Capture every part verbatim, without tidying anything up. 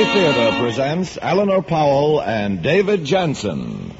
Theater presents Eleanor Powell and David Jensen.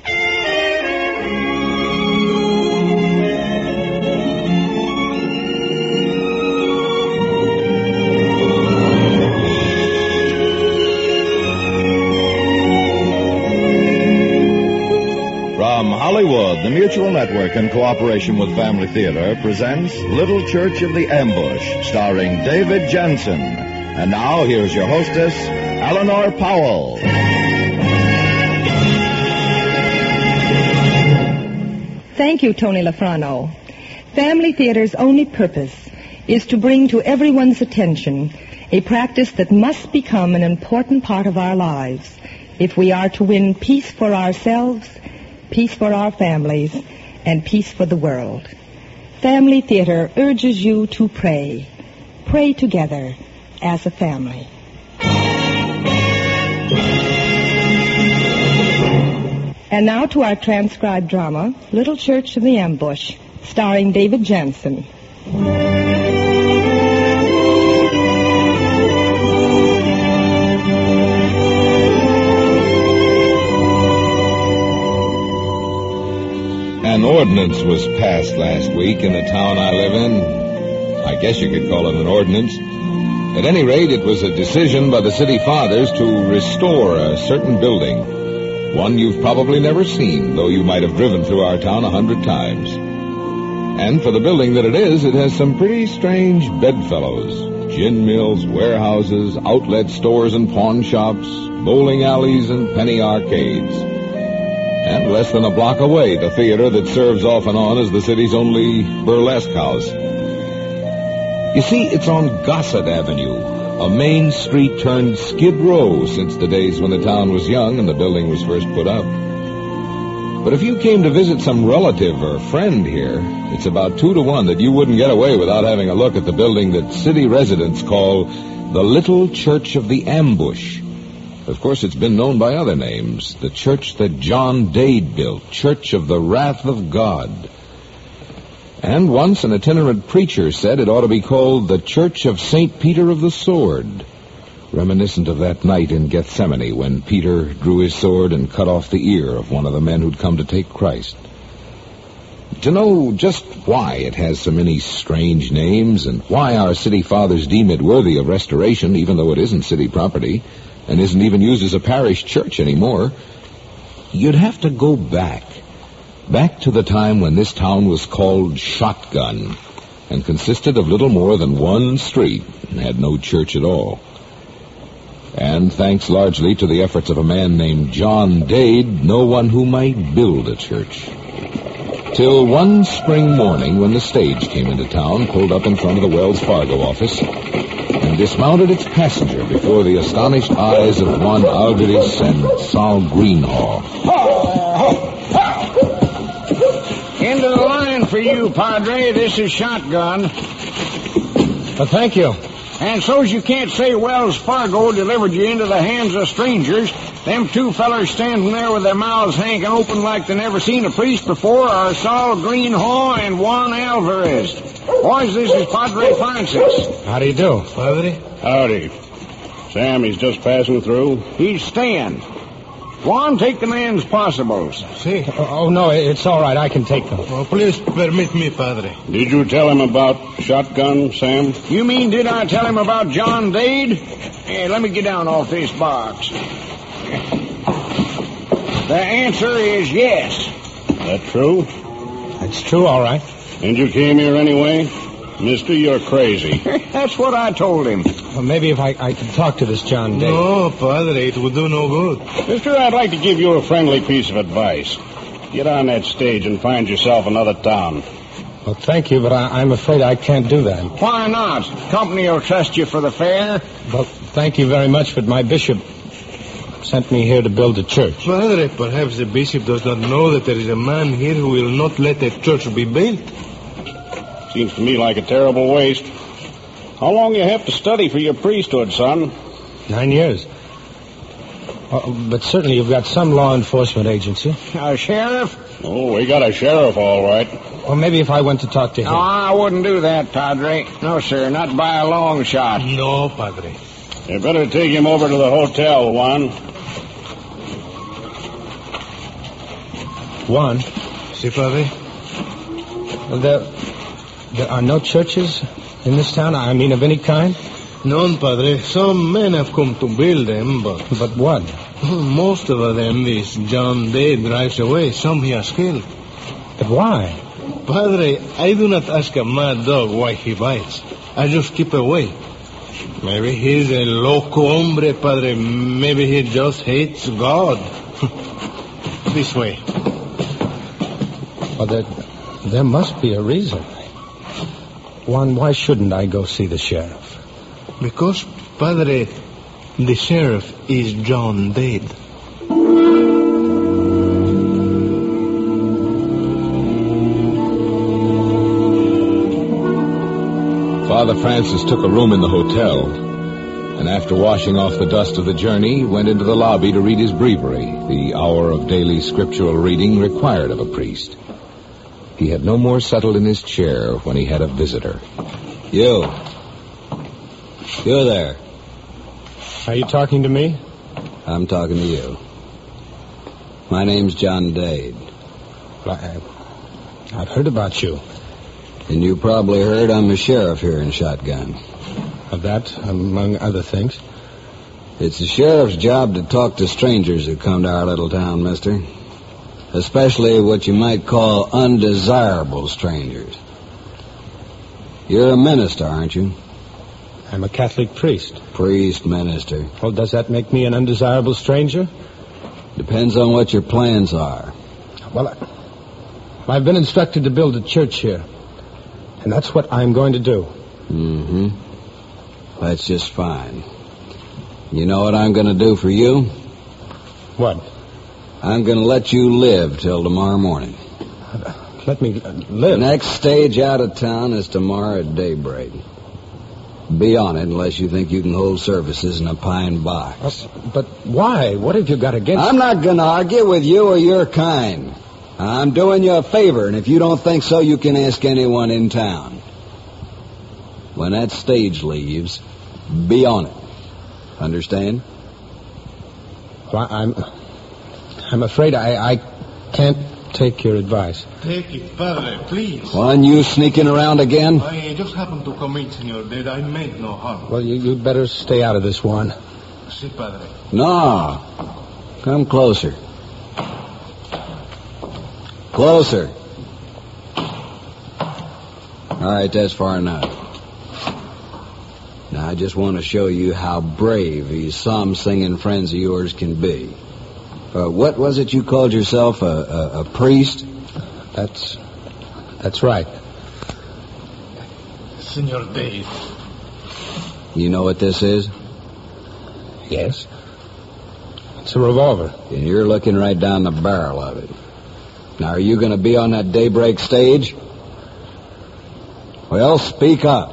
From Hollywood, the Mutual Network, in cooperation with Family Theater, presents Little Church of the Ambush, starring David Jensen. And now, here's your hostess, Eleanor Powell. Thank you, Tony Lafrano. Family Theater's only purpose is to bring to everyone's attention a practice that must become an important part of our lives if we are to win peace for ourselves, peace for our families, and peace for the world. Family Theater urges you to pray. Pray together as a family. And now to our transcribed drama, Little Church of the Ambush, starring David Jensen. An ordinance was passed last week in the town I live in. I guess you could call it an ordinance. At any rate, it was a decision by the city fathers to restore a certain building, one you've probably never seen, though you might have driven through our town a hundred times. And for the building that it is, it has some pretty strange bedfellows, gin mills, warehouses, outlet stores and pawn shops, bowling alleys and penny arcades. And less than a block away, the theater that serves off and on as the city's only burlesque house. You see, it's on Gossett Avenue, a main street turned Skid Row since the days when the town was young and the building was first put up. But if you came to visit some relative or friend here, it's about two to one that you wouldn't get away without having a look at the building that city residents call the Little Church of the Ambush. Of course, it's been known by other names. The church that John Dade built, Church of the Wrath of God. And once an itinerant preacher said it ought to be called the Church of Saint Peter of the Sword, reminiscent of that night in Gethsemane when Peter drew his sword and cut off the ear of one of the men who'd come to take Christ. To know just why it has so many strange names and why our city fathers deem it worthy of restoration, even though it isn't city property, and isn't even used as a parish church anymore, you'd have to go back. Back to the time when this town was called Shotgun and consisted of little more than one street and had no church at all. And thanks largely to the efforts of a man named John Dade, no one who might build a church. Till one spring morning when the stage came into town, pulled up in front of the Wells Fargo office, and dismounted its passenger before the astonished eyes of Juan Alvarez and Sal Greenhaw. Into the line for you, Padre. This is Shotgun. Well, thank you. And so's you can't say Wells Fargo delivered you into the hands of strangers, them two fellers standing there with their mouths hanging open like they never seen a priest before are Saul Greenhaw and Juan Alvarez. Boys, this is Padre Francis. How do you do, Padre? Howdy. Sam, he's just passing through. He's staying. Juan, take the man's possibles. See? Oh, oh, no, it's all right. I can take them. Oh, please permit me, Padre. Did you tell him about Shotgun, Sam? You mean did I tell him about John Dade? Hey, let me get down off this box. The answer is yes. That true? That's true, all right. And you came here anyway? Mister, you're crazy. That's what I told him. Well, maybe if I, I could talk to this John Dade. No, Padre, it would do no good. Mister, I'd like to give you a friendly piece of advice. Get on that stage and find yourself another town. Well, thank you, but I, I'm afraid I can't do that. Why not? Company will trust you for the fare. Well, thank you very much, but my bishop sent me here to build a church. Padre, perhaps the bishop does not know that there is a man here who will not let a church be built. Seems to me like a terrible waste. How long you have to study for your priesthood, son? Nine years. Oh, but certainly you've got some law enforcement agency. A sheriff? Oh, we got a sheriff, all right. Or maybe if I went to talk to him. No, I wouldn't do that, Padre. No, sir, not by a long shot. No, Padre. You better take him over to the hotel, Juan. Juan? Si, Padre? Well, there, there are no churches in this town, I mean, of any kind? None, Padre. Some men have come to build them, but... But what? Most of them is John Dade drives away. Some he has killed. But why? Padre, I do not ask a mad dog why he bites. I just keep away. Maybe he's a loco hombre, Padre. Maybe he just hates God. This way. Well, there, there must be a reason. Juan, why shouldn't I go see the sheriff? Because, Padre, the sheriff is John Dade. Father Francis took a room in the hotel, and after washing off the dust of the journey, went into the lobby to read his breviary, the hour of daily scriptural reading required of a priest. He had no more settled in his chair when he had a visitor. You. You there. Are you talking to me? I'm talking to you. My name's John Dade. Well, I, I've heard about you. And you probably heard I'm a sheriff here in Shotgun. Of that, among other things. It's the sheriff's job to talk to strangers who come to our little town, mister. Especially what you might call undesirable strangers. You're a minister, aren't you? I'm a Catholic priest. Priest, minister. Well, does that make me an undesirable stranger? Depends on what your plans are. Well, I, I've been instructed to build a church here. And that's what I'm going to do. Mm-hmm. That's just fine. You know what I'm going to do for you? What? I'm going to let you live till tomorrow morning. Let me live? Next stage out of town is tomorrow at daybreak. Be on it unless you think you can hold services in a pine box. Uh, but why? What have you got against... I'm not going to argue with you or your kind. I'm doing you a favor, and if you don't think so, you can ask anyone in town. When that stage leaves, be on it. Understand? Well, I'm... I'm afraid I, I can't take your advice. Take it, Padre, please. One, you sneaking around again? I just happened to come in, Senor Dade. I meant no harm. Well, you, you'd better stay out of this, Juan. Si, Padre. No. Come closer. Closer. All right, that's far enough. Now, I just want to show you how brave these psalm-singing friends of yours can be. Uh, what was it you called yourself, a, a, a priest? That's... that's right. Senor Dade. You know what this is? Yes. It's a revolver. And you're looking right down the barrel of it. Now, are you going to be on that daybreak stage? Well, speak up.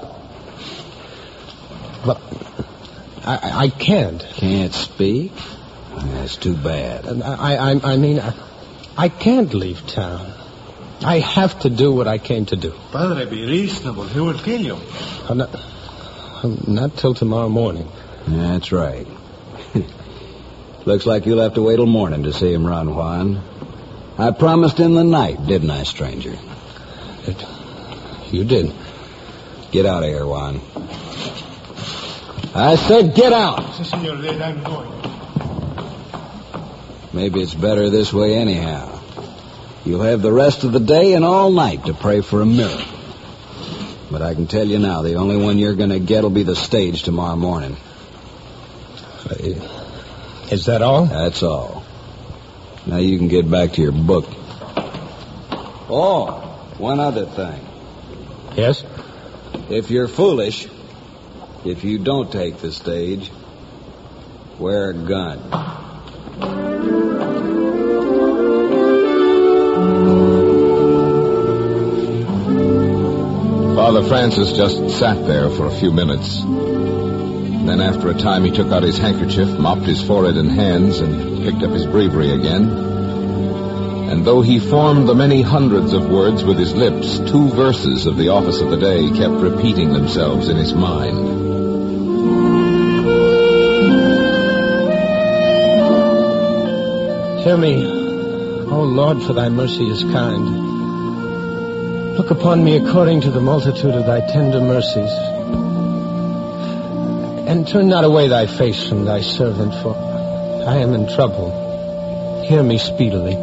But I, I can't. Can't speak? That's too bad. I, I, I mean, I, I can't leave town. I have to do what I came to do. Padre, be reasonable. He will kill you. I'm not, I'm not till tomorrow morning. That's right. Looks like you'll have to wait till morning to see him run, Juan. I promised in the night, didn't I, stranger? It, you did. Get out of here, Juan. I said get out. Si, Senor Dade, I'm going. Maybe it's better this way anyhow. You'll have the rest of the day and all night to pray for a miracle. But I can tell you now, the only one you're going to get will be the stage tomorrow morning. Uh, is that all? That's all. Now you can get back to your book. Oh, one other thing. Yes? If you're foolish, if you don't take the stage, wear a gun. Father Francis just sat there for a few minutes. Then after a time he took out his handkerchief, mopped his forehead and hands, and picked up his breviary again. And though he formed the many hundreds of words with his lips, two verses of the office of the day kept repeating themselves in his mind. hear me. O Lord, for thy mercy is kind. Look upon me according to the multitude of thy tender mercies. And turn not away thy face from thy servant, for I am in trouble. Hear me speedily.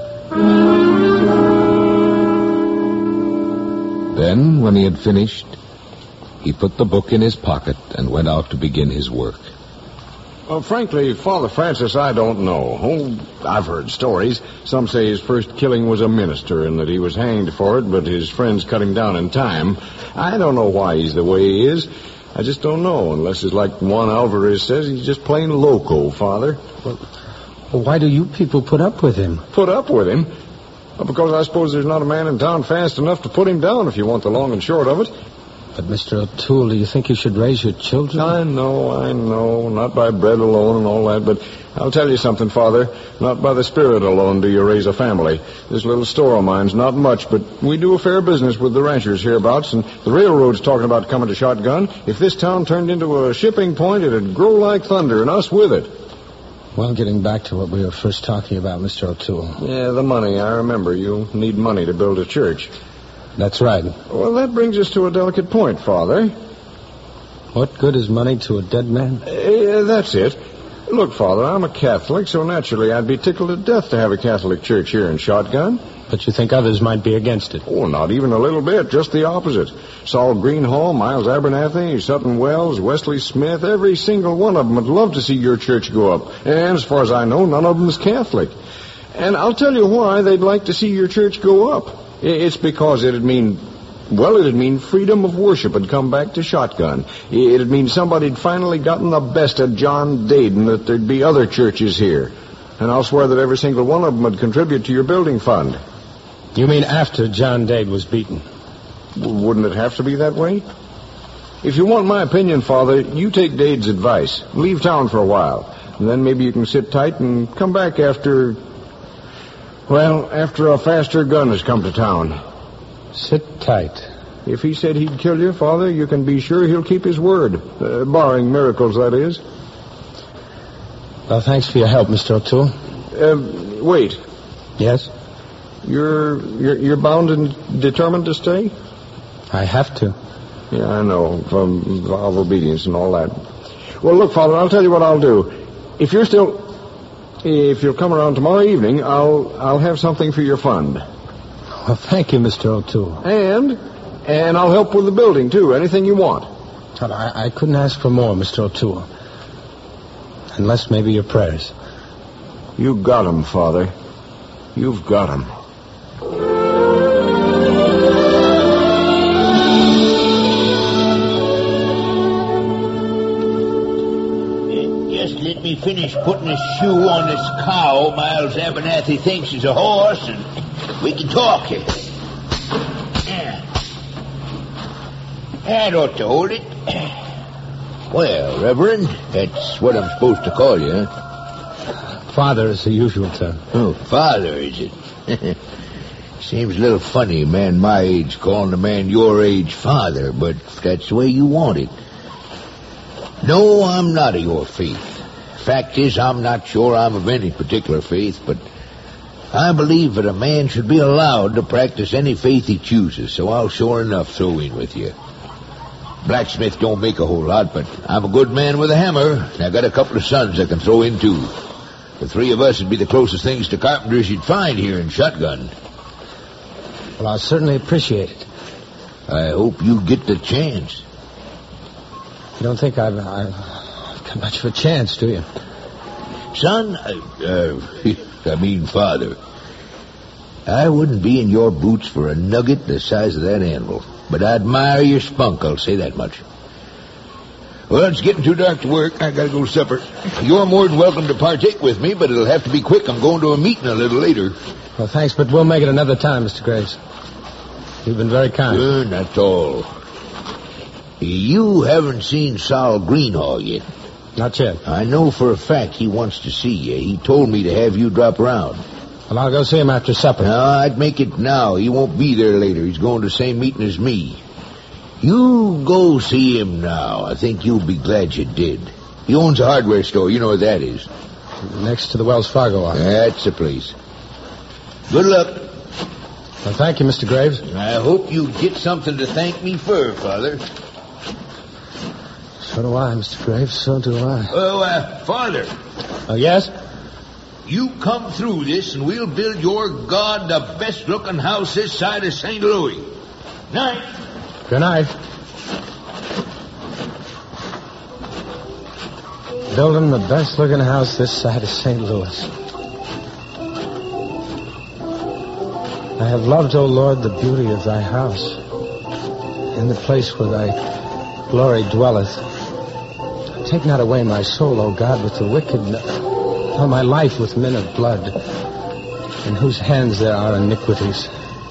Then, when he had finished, he put the book in his pocket and went out to begin his work. Well, frankly, Father Francis, I don't know. Oh, I've heard stories. Some say his first killing was a minister and that he was hanged for it, but his friends cut him down in time. I don't know why he's the way he is. I just don't know, unless it's like Juan Alvarez says, he's just plain loco, Father. Well, well, why do you people put up with him? Put up with him? Well, because I suppose there's not a man in town fast enough to put him down, if you want the long and short of it. But, Mister O'Toole, do you think you should raise your children? I know, I know. Not by bread alone and all that, but I'll tell you something, Father. Not by the Spirit alone do you raise a family. This little store of mine's not much, but we do a fair business with the ranchers hereabouts, and the railroad's talking about coming to Shotgun. If this town turned into a shipping point, it'd grow like thunder, and us with it. Well, getting back to what we were first talking about, Mister O'Toole. Yeah, the money, I remember. You need money to build a church. That's right. Well, that brings us to a delicate point, Father. What good is money to a dead man? Uh, that's it. Look, Father, I'm a Catholic, so naturally I'd be tickled to death to have a Catholic church here in Shotgun. But you think others might be against it? Oh, not even a little bit, just the opposite. Saul Greenhall, Miles Abernathy, Sutton Wells, Wesley Smith, every single one of them would love to see your church go up. And as far as I know, none of them is Catholic. And I'll tell you why they'd like to see your church go up. It's because it'd mean, well, it'd mean freedom of worship had come back to Shotgun. It'd mean somebody'd finally gotten the best of John Dayton, that there'd be other churches here. And I'll swear that every single one of them would contribute to your building fund. You mean after John Dade was beaten? Wouldn't it have to be that way? If you want my opinion, Father, you take Dade's advice. Leave town for a while. And then maybe you can sit tight and come back after... Well, after a faster gun has come to town. Sit tight. If he said he'd kill you, Father, you can be sure he'll keep his word. Uh, barring miracles, that is. Well, thanks for your help, Mister O'Toole. Uh, wait. Yes? You're, you're you're bound and determined to stay? I have to. Yeah, I know, from vow of obedience and all that. Well, look, Father, I'll tell you what I'll do. If you're still... If you'll come around tomorrow evening, I'll I'll have something for your fund. Well, thank you, Mister O'Toole. And and I'll help with the building, too. Anything you want. Well, I, I couldn't ask for more, Mister O'Toole. Unless maybe your prayers. You got 'em, Father. You've got 'em. Let me finish putting a shoe on this cow Miles Abernathy thinks is a horse, and we can talk here. Yeah. That ought to hold it. Well, Reverend, that's what I'm supposed to call you, huh? Father is the usual term. Oh, Father, is it? Seems a little funny, a man my age calling a man your age father, but that's the way you want it. No, I'm not of your faith. Fact is, I'm not sure I'm of any particular faith, but I believe that a man should be allowed to practice any faith he chooses, so I'll sure enough throw in with you. Blacksmith don't make a whole lot, but I'm a good man with a hammer, and I got a couple of sons I can throw in, too. The three of us would be the closest things to carpenters you'd find here in Shotgun. Well, I certainly appreciate it. I hope you get the chance. You don't think I've... I've... much of a chance, do you? Son, uh, uh, I mean, Father, I wouldn't be in your boots for a nugget the size of that animal, but I admire your spunk, I'll say that much. Well, it's getting too dark to work. I gotta go to supper. You're more than welcome to partake with me, but it'll have to be quick. I'm going to a meeting a little later. Well, thanks, but we'll make it another time, Mister Graves. You've been very kind. Uh, that's all. You haven't seen Saul Greenhall yet. Not yet. I know for a fact he wants to see you. He told me to have you drop around. Well, I'll go see him after supper. No, I'd make it now. He won't be there later. He's going to the same meeting as me. You go see him now. I think you'll be glad you did. He owns a hardware store. You know where that is. next to the Wells Fargo office. That's the place. Good luck. Well, thank you, Mister Graves. I hope you get something to thank me for, Father. So do I, Mister Graves. So do I. Oh, uh, Father. Oh, yes? You come through this, and we'll build your God the best-looking house this side of Saint Louis. Night. Good night. Building the best-looking house this side of Saint Louis. I have loved, O Lord, the beauty of thy house, in the place where thy glory dwelleth. Take not away my soul, O God, with the wicked, nor my life with men of blood, in whose hands there are iniquities.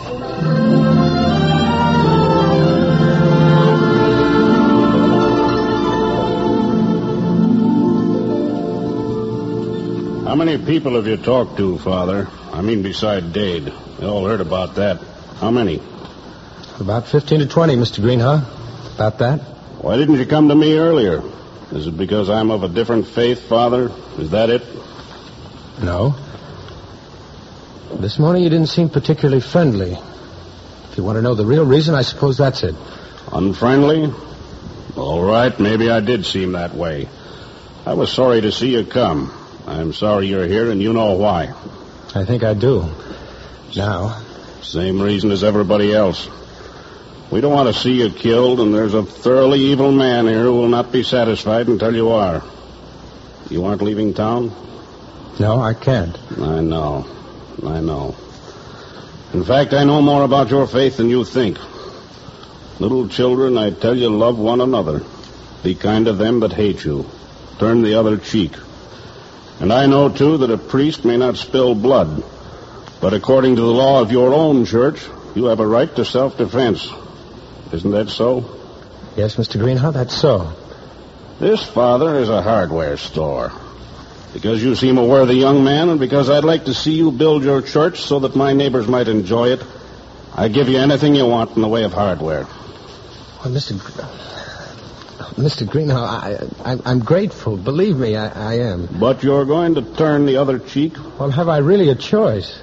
How many people have you talked to, Father? I mean, beside Dade. They all heard about that. How many? About fifteen to twenty, Mister Greenhaw. About that. Why didn't you come to me earlier? Is it because I'm of a different faith, Father? Is that it? No. This morning you didn't seem particularly friendly. If you want to know the real reason, I suppose that's it. Unfriendly? All right, maybe I did seem that way. I was sorry to see you come. I'm sorry you're here, and you know why. I think I do. Now. Same reason as everybody else. We don't want to see you killed, and there's a thoroughly evil man here who will not be satisfied until you are. You aren't leaving town? No, I can't. I know. I know. In fact, I know more about your faith than you think. Little children, I tell you, love one another. Be kind to them that hate you. Turn the other cheek. And I know, too, that a priest may not spill blood. But according to the law of your own church, you have a right to self-defense. Isn't that so? Yes, Mister Greenhaw, that's so. This, Father, is a hardware store. Because you seem a worthy young man, and because I'd like to see you build your church so that my neighbors might enjoy it, I give you anything you want in the way of hardware. Well, Mister Gr- Mister Greenhaw, I, I, I'm grateful. Believe me, I, I am. But you're going to turn the other cheek? Well, have I really a choice?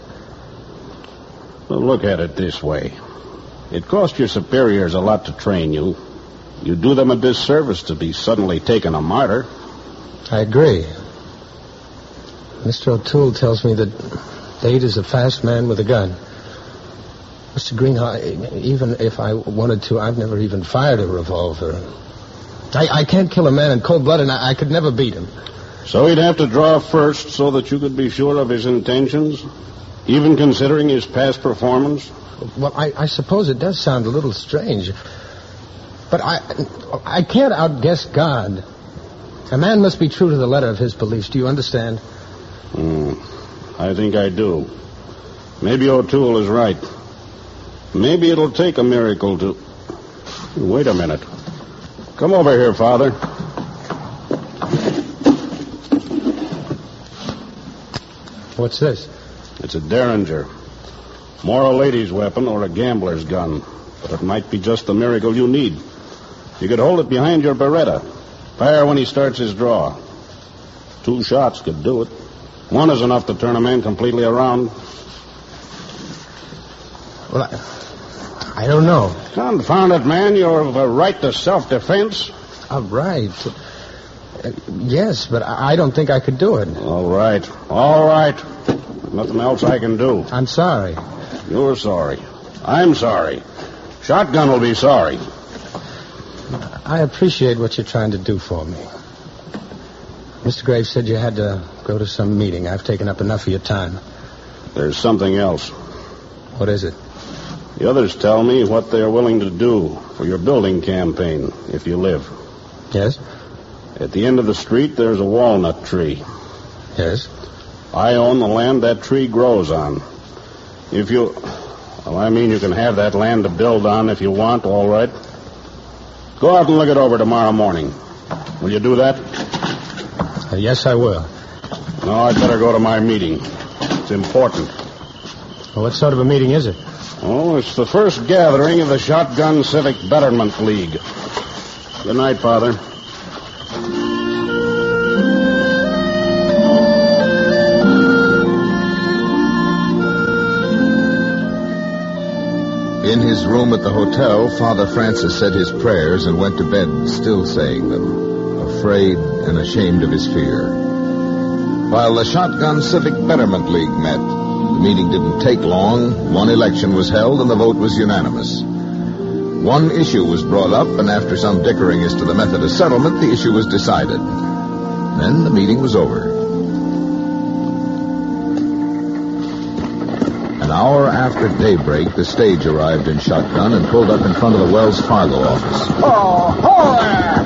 Well, look at it this way. It cost your superiors a lot to train you. You do them a disservice to be suddenly taken a martyr. I agree. Mister O'Toole tells me that Dade is a fast man with a gun. Mister Greenhaw, even if I wanted to, I've never even fired a revolver. I, I can't kill a man in cold blood, and I, I could never beat him. So he'd have to draw first so that you could be sure of his intentions, even considering his past performance? Well, I, I suppose it does sound a little strange. But I, I can't outguess God. A man must be true to the letter of his beliefs. Do you understand? Hmm. I think I do. Maybe O'Toole is right. Maybe it'll take a miracle to... Wait a minute. Come over here, Father. What's this? It's a Derringer. More a lady's weapon or a gambler's gun. But it might be just the miracle you need. You could hold it behind your Beretta. Fire when he starts his draw. Two shots could do it. One is enough to turn a man completely around. Well, I, I don't know. Confound it, man. You have a right to self-defense. A right? Uh, yes, but I, I don't think I could do it. All right. All right. There's nothing else I can do. I'm sorry. You're sorry. I'm sorry. Shotgun will be sorry. I appreciate what you're trying to do for me. Mister Graves said you had to go to some meeting. I've taken up enough of your time. There's something else. What is it? The others tell me what they're willing to do for your building campaign, if you live. Yes? At the end of the street, there's a walnut tree. Yes? I own the land that tree grows on. If you... Well, I mean you can have that land to build on if you want, all right. Go out and look it over tomorrow morning. Will you do that? Uh, yes, I will. No, I'd better go to my meeting. It's important. Well, what sort of a meeting is it? Oh, it's the first gathering of the Shotgun Civic Betterment League. Good night, Father. his room at the hotel, Father Francis said his prayers and went to bed, still saying them, afraid and ashamed of his fear. While the Shotgun Civic Betterment League met, the meeting didn't take long. One election was held, and the vote was unanimous. One issue was brought up, and after some dickering as to the method of settlement, the issue was decided. Then the meeting was over. An hour after daybreak, the stage arrived in Shotgun and pulled up in front of the Wells Fargo office. Oh, ho there!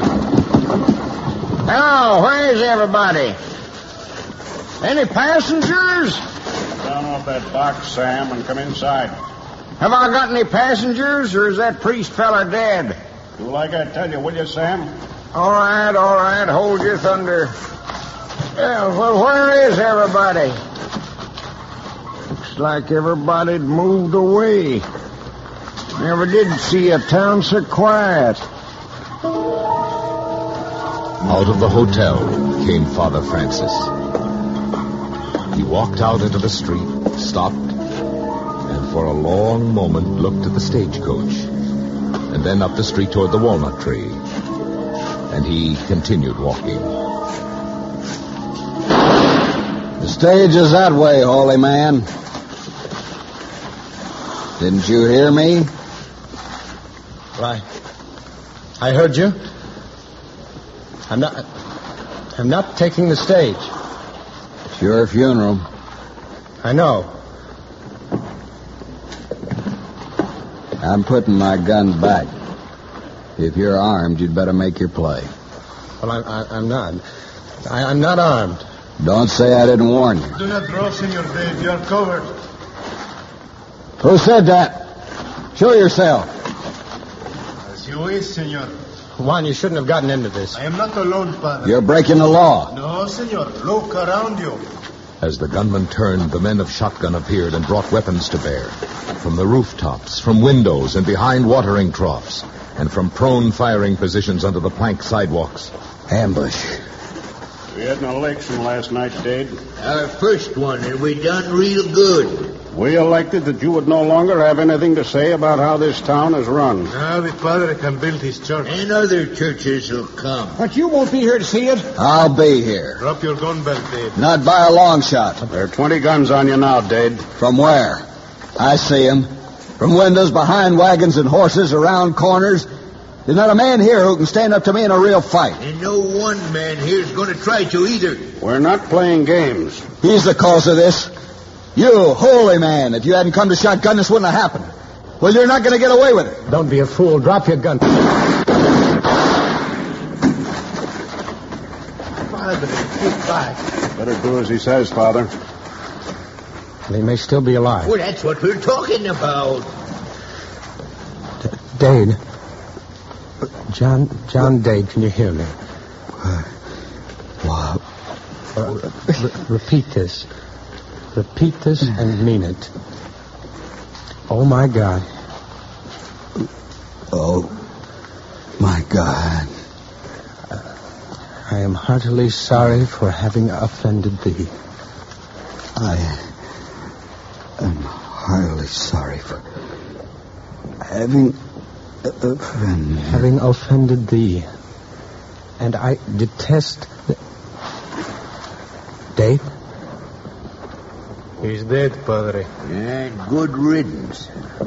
Now, where's everybody? Any passengers? Down off that box, Sam, and come inside. Have I got any passengers, or is that priest feller dead? Do like I tell you, will you, Sam? All right, all right. Hold your thunder. Yeah, well, where is everybody? Looks like everybody'd moved away. Never did see a town so quiet. Out of the hotel came Father Francis. He walked out into the street, stopped, and for a long moment looked at the stagecoach, and then up the street toward the walnut tree. And he continued walking. The stage is that way, holy man. Didn't you hear me? Right. I heard you. I'm not... I'm not taking the stage. It's your funeral. I know. I'm putting my gun back. If you're armed, you'd better make your play. Well, I'm, I, I'm not. I, I'm not armed. Don't say I didn't warn you. Do not draw, Senor Dave. You are covered. Who said that? Show yourself. As you wish, Senor. Juan, you shouldn't have gotten into this. I am not alone, Father. You're breaking the law. No, Senor. Look around you. As the gunman turned, the men of Shotgun appeared and brought weapons to bear. From the rooftops, from windows, and behind watering troughs, and from prone firing positions under the plank sidewalks. Ambush. We had an election last night, Dade. Our first one, and we done real good. We elected that you would no longer have anything to say about how this town is run. Now the Padre can build his church. And other churches will come. But you won't be here to see it. I'll be here. Drop your gun belt, Dave. Not by a long shot. There are twenty guns on you now, Dade. From where? I see 'em. From windows, behind wagons and horses, around corners. There's not a man here who can stand up to me in a real fight. And no one man here's going to try to either. We're not playing games. He's the cause of this. You, holy man, if you hadn't come to Shotgun, this wouldn't have happened. Well, you're not going to get away with it. Don't be a fool. Drop your gun. Padre, get back. Better do as he says, Father. He may still be alive. Well, that's what we're talking about. D- Dade. John, John Dade, can you hear me? What? Uh, re- repeat this. Repeat this and mean it. Oh, my God. Oh, my God. I am heartily sorry for having offended thee. I am heartily sorry for having offended... Having offended thee. And I detest... The... Dave? He's dead, Padre. And good riddance.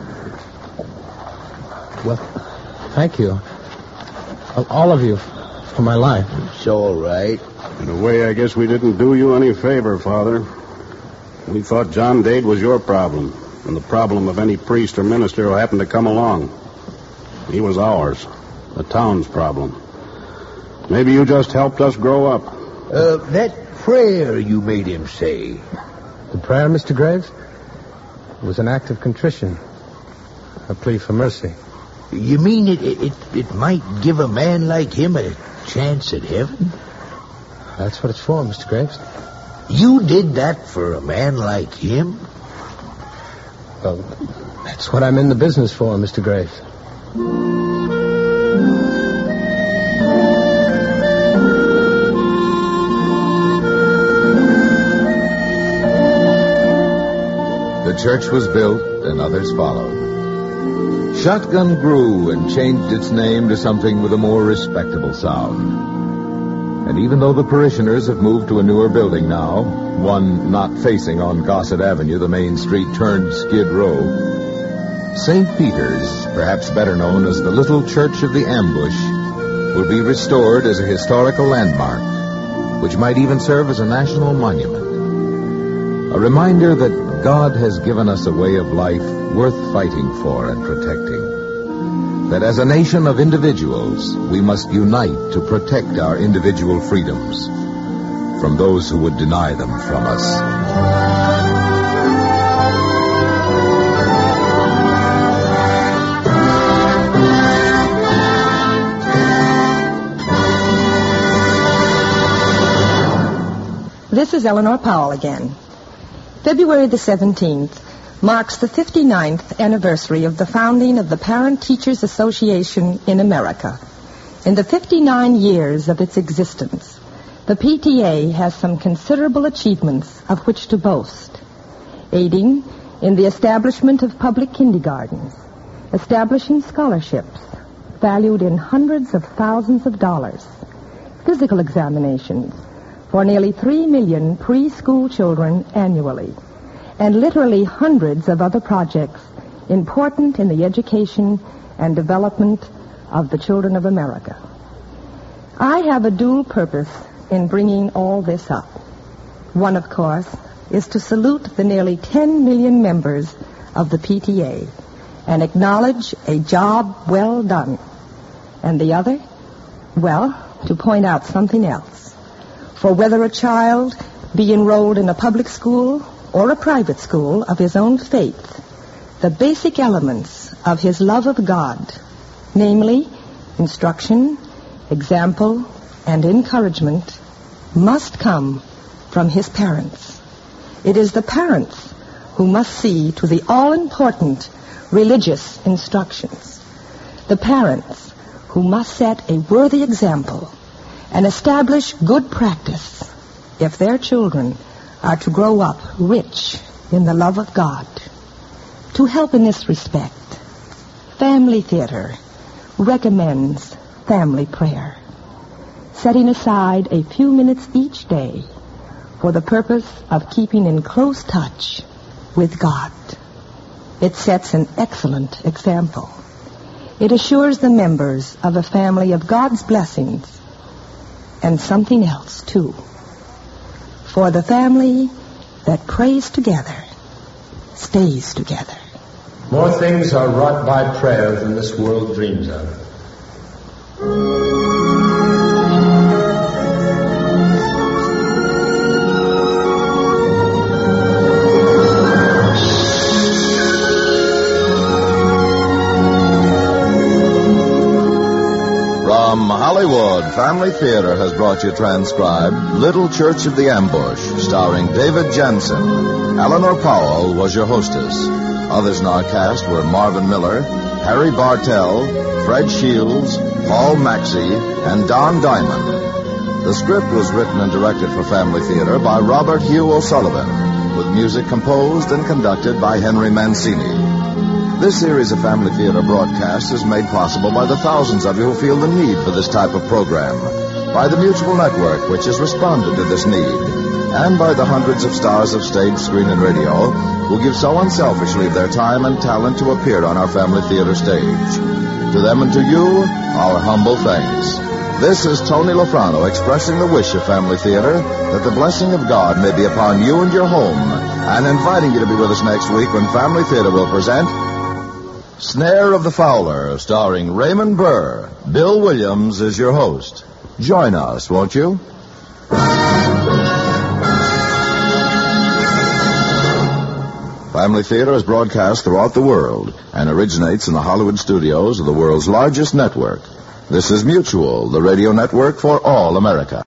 Well, thank you. All of you for my life. It's all right. In a way, I guess we didn't do you any favor, Father. We thought John Dade was your problem, and the problem of any priest or minister who happened to come along. He was ours, the town's problem. Maybe you just helped us grow up. Uh, that prayer you made him say. The prayer, Mister Graves, was an act of contrition, a plea for mercy. You mean it, it, it might give a man like him a chance at heaven? That's what it's for, Mister Graves. You did that for a man like him? Well, that's what I'm in the business for, Mister Graves. The church was built, and others followed. Shotgun grew and changed its name to something with a more respectable sound. And even though the parishioners have moved to a newer building now, one not facing on Gossett Avenue, the main street turned Skid Row, Saint Peter's, perhaps better known as the Little Church of the Ambush, will be restored as a historical landmark, which might even serve as a national monument. A reminder that God has given us a way of life worth fighting for and protecting. That as a nation of individuals, we must unite to protect our individual freedoms from those who would deny them from us. This is Eleanor Powell again. February the seventeenth marks the fifty-ninth anniversary of the founding of the Parent Teachers Association in America. In the fifty-nine years of its existence, the P T A has some considerable achievements of which to boast, aiding in the establishment of public kindergartens, establishing scholarships valued in hundreds of thousands of dollars, physical examinations for nearly three million preschool children annually, and literally hundreds of other projects important in the education and development of the children of America. I have a dual purpose in bringing all this up. One, of course, is to salute the nearly ten million members of the P T A and acknowledge a job well done. And the other, well, to point out something else. For whether a child be enrolled in a public school or a private school of his own faith, the basic elements of his love of God, namely instruction, example, and encouragement, must come from his parents. It is the parents who must see to the all-important religious instructions. The parents who must set a worthy example and establish good practice if their children are to grow up rich in the love of God. To help in this respect, Family Theater recommends family prayer, setting aside a few minutes each day for the purpose of keeping in close touch with God. It sets an excellent example. It assures the members of a family of God's blessings and something else, too. For the family that prays together stays together. More things are wrought by prayer than this world dreams of. From Hollywood, Family Theater has brought you transcribed Little Church of the Ambush, starring David Jensen. Eleanor Powell was your hostess. Others in our cast were Marvin Miller, Harry Bartell, Fred Shields, Paul Maxey, and Don Diamond. The script was written and directed for Family Theater by Robert Hugh O'Sullivan, with music composed and conducted by Henry Mancini. This series of Family Theater broadcasts is made possible by the thousands of you who feel the need for this type of program, by the Mutual Network, which has responded to this need, and by the hundreds of stars of stage, screen, and radio who give so unselfishly of their time and talent to appear on our Family Theater stage. To them and to you, our humble thanks. This is Tony Lofrano expressing the wish of Family Theater that the blessing of God may be upon you and your home, and inviting you to be with us next week when Family Theater will present Snare of the Fowler, starring Raymond Burr. Bill Williams is your host. Join us, won't you? Family Theater is broadcast throughout the world and originates in the Hollywood studios of the world's largest network. This is Mutual, the radio network for all America.